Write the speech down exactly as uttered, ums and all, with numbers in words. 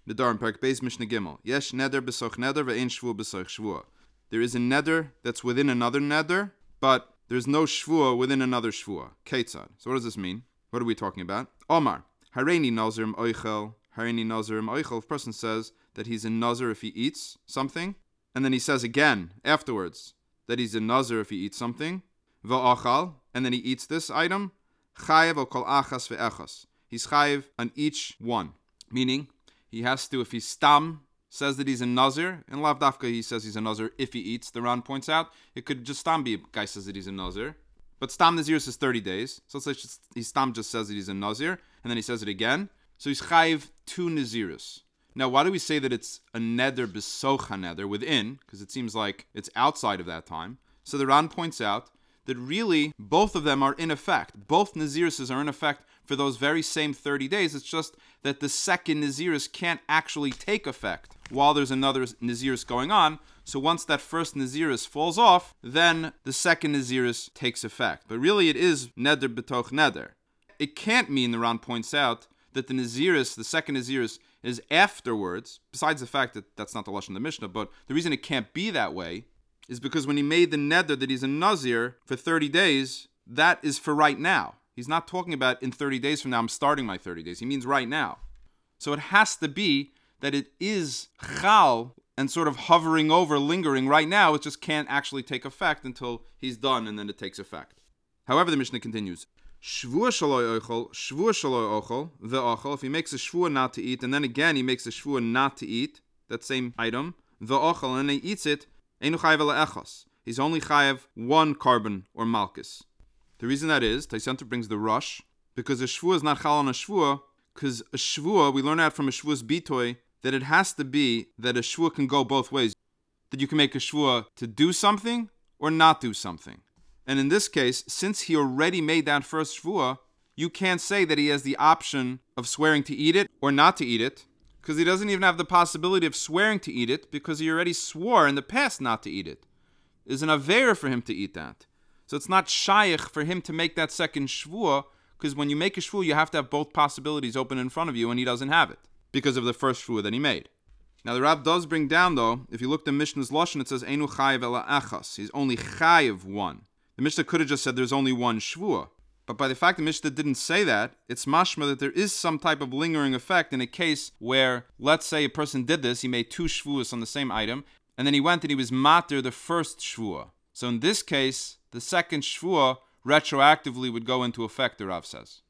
Nedarim Perek Beis Mishnah Gimel. Yesh neder b'soch neder ve'ein shvua b'soch shvua. There is a neder that's within another neder, but there's no shvua within another shvua. Ketzad. So what does this mean? What are we talking about? Omar. Hareini nazirim oichel. Hareini nazirim oichel. If a person says that he's a nazir if he eats something, and then he says again afterwards that he's a nazir if he eats something, va'achal, and then he eats this item, chayev o kol achas ve'echas. He's chayev on each one. Meaning, he has to, if he's stam, says that he's a nazir, and lav dafka he says he's a nazir if he eats, the Ran points out, it could just stam be a guy says that he's a nazir, but stam nazirus is thirty days, so let's say he stam just says that he's a nazir, and then he says it again, so he's chayev two nazirus. Now, why do we say that it's a neder b'soch neder within? Because it seems like it's outside of that time. So the Ran points out that really both of them are in effect. Both naziruses are in effect for those very same thirty days. It's just that the second nazirus can't actually take effect while there's another nazirus going on. So once that first nazirus falls off, then the second nazirus takes effect. But really it is neder b'toch neder. It can't mean, the Ran points out, that the nazirus, the second nazirus, is afterwards, besides the fact that that's not the lashon of the Mishnah, but the reason it can't be that way is because when he made the neder that he's a nazir for thirty days, that is for right now. He's not talking about in thirty days from now, I'm starting my thirty days. He means right now. So it has to be that it is chal and sort of hovering over, lingering right now. It just can't actually take effect until he's done, and then it takes effect. However, the Mishnah continues. Shvua shaloi ochel, shvua shaloi ochel, ve'ochel. If he makes a shvua not to eat, and then again he makes a shvua not to eat, that same item, ve'ochel, and then he eats it, einu chayev ela echos. He's only chayev one carbon or malchus. The reason that is, Taisanta brings the rush, because a shvua is not chal on a shvua, because a shvua, we learn out from a shvua's bitoy, that it has to be that a shvua can go both ways. That you can make a shvua to do something or not do something. And in this case, since he already made that first shvua, you can't say that he has the option of swearing to eat it or not to eat it, because he doesn't even have the possibility of swearing to eat it, because he already swore in the past not to eat it. It's an avera for him to eat that. So it's not shaykh for him to make that second shvua, because when you make a shvua, you have to have both possibilities open in front of you, and he doesn't have it, because of the first shvua that he made. Now the Rav does bring down, though, if you look at Mishnah's Lashon, it says, Einu chayev ela achas. He's only chayev one. The Mishnah could have just said there's only one shvua. But by the fact the Mishnah didn't say that, it's mashma that there is some type of lingering effect in a case where, let's say a person did this, he made two shvuas on the same item, and then he went and he was mater the first shvua. So in this case, the second shvua retroactively would go into effect, the Rav says.